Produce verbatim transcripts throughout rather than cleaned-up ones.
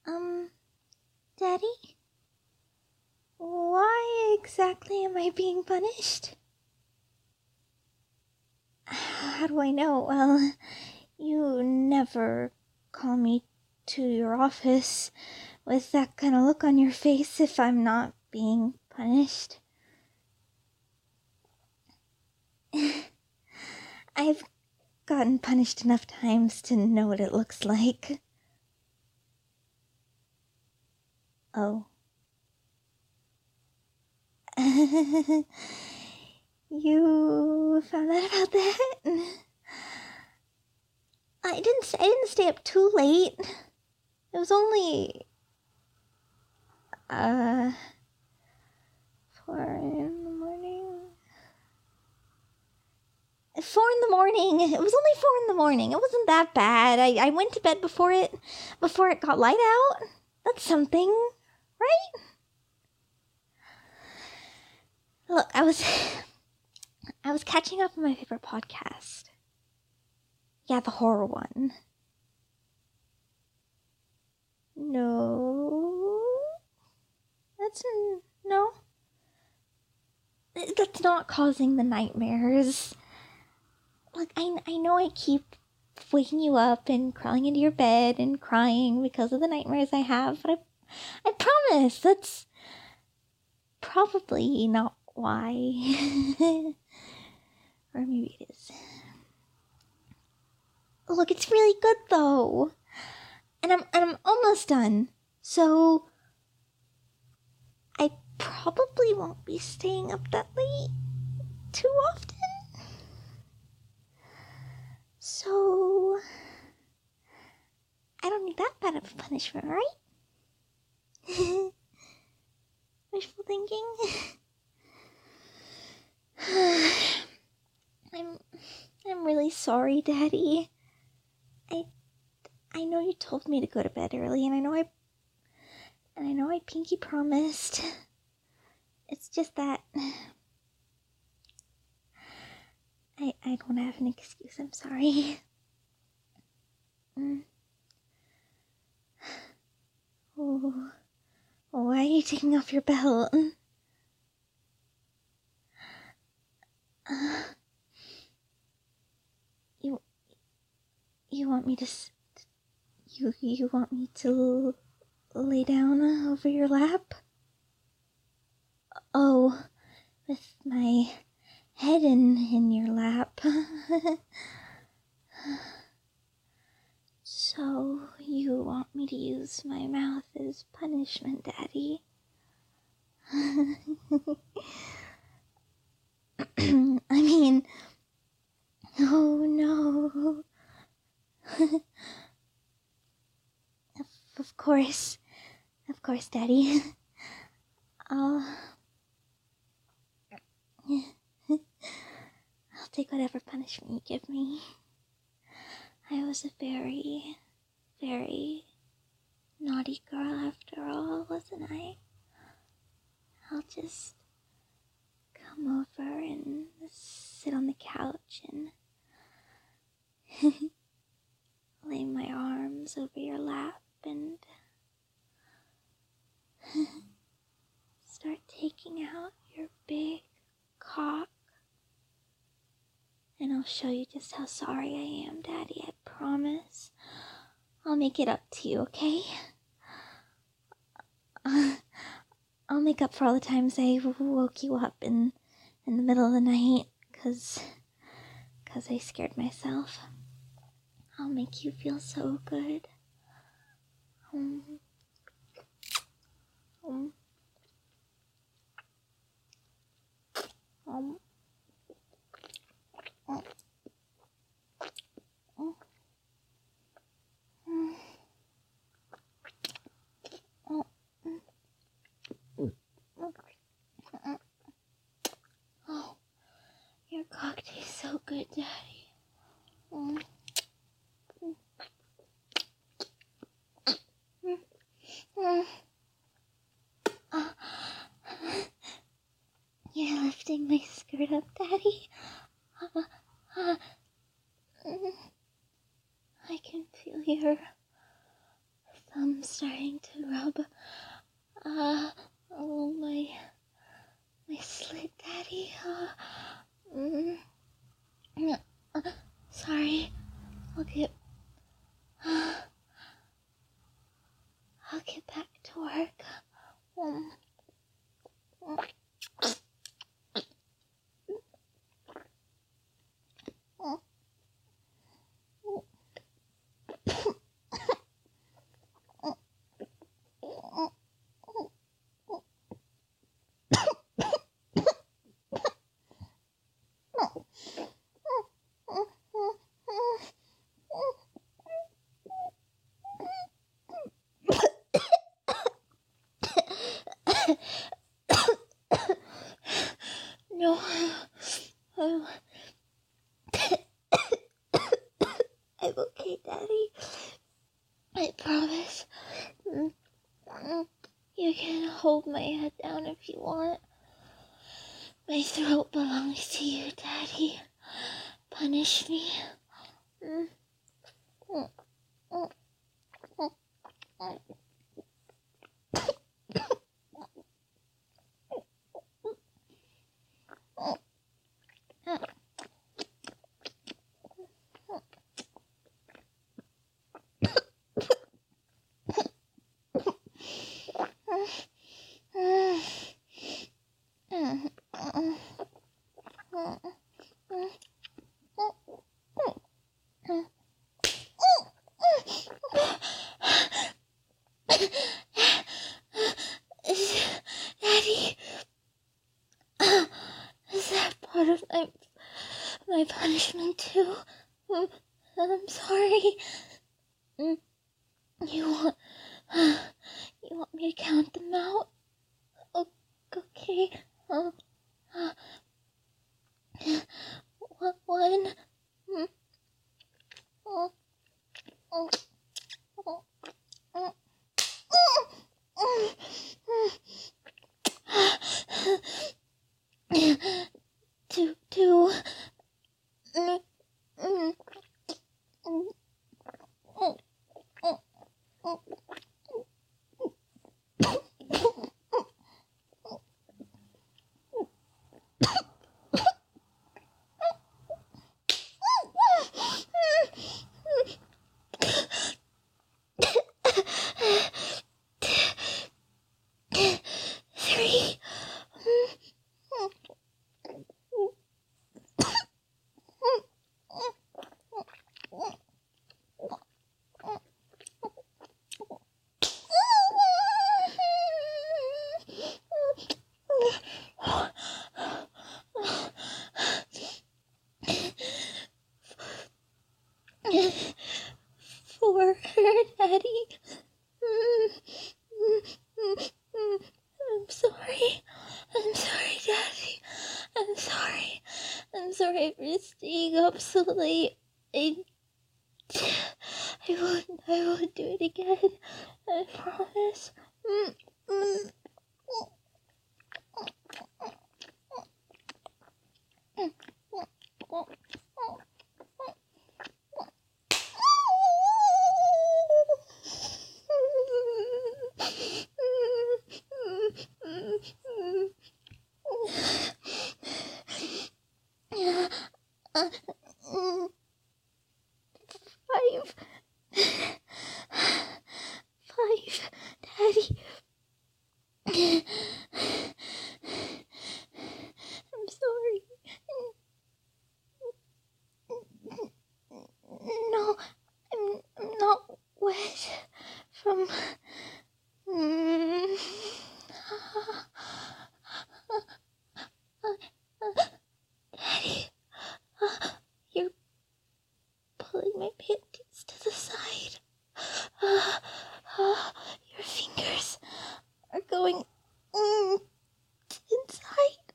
Um, Daddy? Why exactly am I being punished? How do I know? Well, you never call me to your office with that kind of look on your face if I'm not being punished. I've gotten punished enough times to know what it looks like. Oh. You found out about that? I didn't I didn't stay up too late. It was only uh four in the morning. Four in the morning. It was only four in the morning. It wasn't that bad. I, I went to bed before it before it got light out. That's something, right? Look, I was I was catching up on my favorite podcast. Yeah, the horror one. No. That's no. That's not causing the nightmares. Like, I, I know I keep waking you up and crawling into your bed and crying because of the nightmares I have, but I, I promise that's probably not why. Or maybe it is. Look, it's really good though. And I'm and I'm almost done. So I probably won't be staying up that late too often. So I don't need that bad of a punishment, right? Wishful thinking. I'm I'm really sorry, Daddy. I I know you told me to go to bed early, and I know I and I know I pinky promised. It's just that I I don't have an excuse. I'm sorry. Mm. Oh, why are you taking off your belt? Uh, you you want me to you you want me to lay down over your lap? Oh, with my head in in your lap. So you want me to use my mouth as punishment, Daddy? I mean, oh no. of, of course, of course, Daddy. I'll, I'll take whatever punishment you give me. I was a very, very naughty girl after all, wasn't I? I'll just come over and sit on the couch and lay my arms over your lap and start taking out your big cock. And I'll show you just how sorry I am, Daddy, I promise. I'll make it up to you, okay? Uh, I'll make up for all the times I woke you up in, in the middle of the night, cause, cause I scared myself. I'll make you feel so good. Um, um, um, um, um, um, um, um. Oh, your cock tastes so good, Daddy. Um, um, uh, You're lifting my skirt up, Daddy. Uh, uh, I can feel your thumb starting to rub uh, along my, my slit, Daddy. Uh, mm, uh, sorry, I'll get, uh, I'll get back to work. Um, no, I'm, I'm okay, Daddy. I promise. You can hold my head down if you want. My throat belongs to you, Daddy. Punish me. Daddy, is that part of my my punishment too? I'm sorry. You want you want me to count them out? Okay. Uh, uh, one. Oh, oh, oh, oh. Two, two. Three. For her, Daddy. I'm sorry. I'm sorry, Daddy. I'm sorry. I'm sorry for staying up so late. I, I won't, I won't do it again. I promise. Five. Five, Daddy. I'm sorry. No, I'm, I'm not wet from... Mm. Daddy, you're pulling my panties to the side. Uh, uh, your fingers are going mm, inside.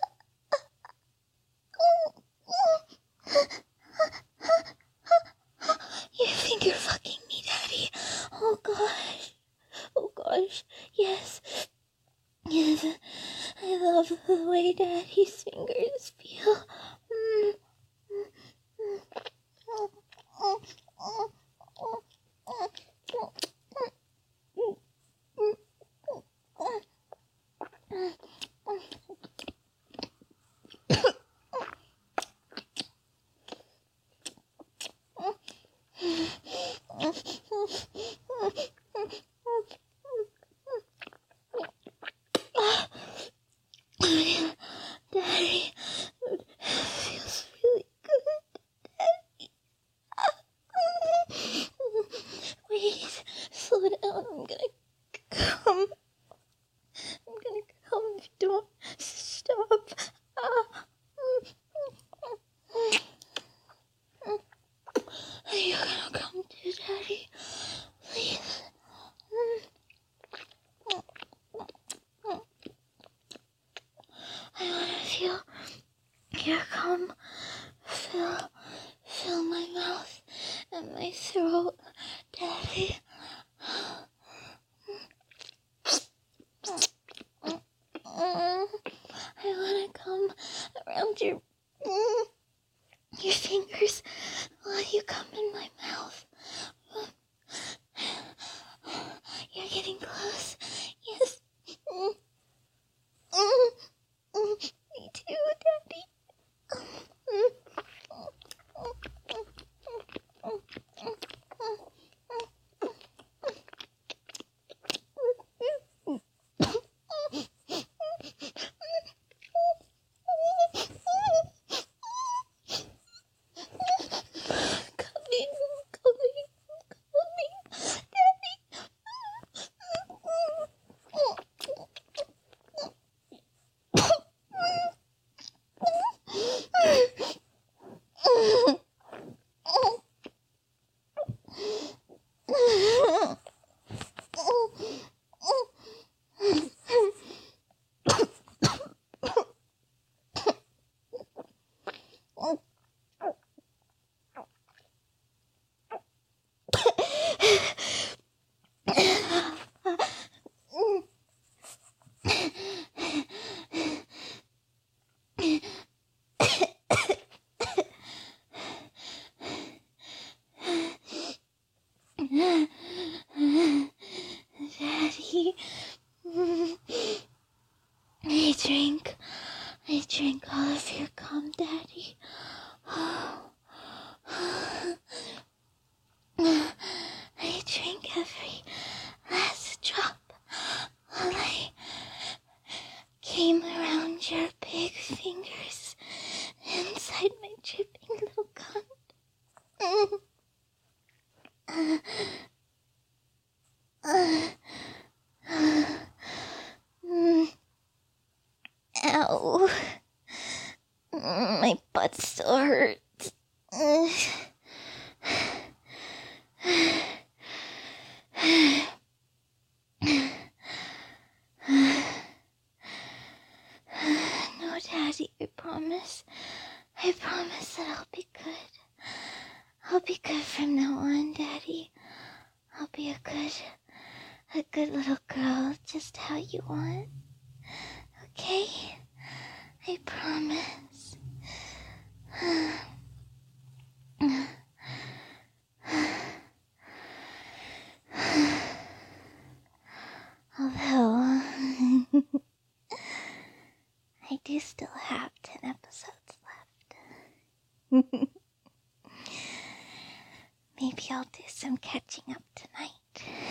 Your finger fucking me, Daddy. Oh gosh. Oh gosh. Yes. Yes. I love the way Daddy's fingers feel. Mm. Daddy, it feels really good. Daddy. Wait, slow down. I'm gonna come. I'm gonna come if you don't stop. Ah. Are you gonna come too, Daddy? Please. I wanna feel your cum fill, fill my mouth and my throat, Daddy. I wanna come around your your fingers while you come in my mouth. You're getting close. Yes. Me too, Daddy. Coming, coming, coming, Daddy. Daddy, I drank, I drank all of your cum, Daddy. I drank every last drop while I came around your big fingers inside my dripping little cunt. Uh, uh, uh, mm, ow. Mm, my butt still hurts. Uh, No, Daddy, I promise. I promise that I'll be good. I'll be good from now on, Daddy. I'll be a good, a good little girl, just how you want. Okay? I promise. Although, I do still have ten episodes left. Maybe I'll do some catching up tonight.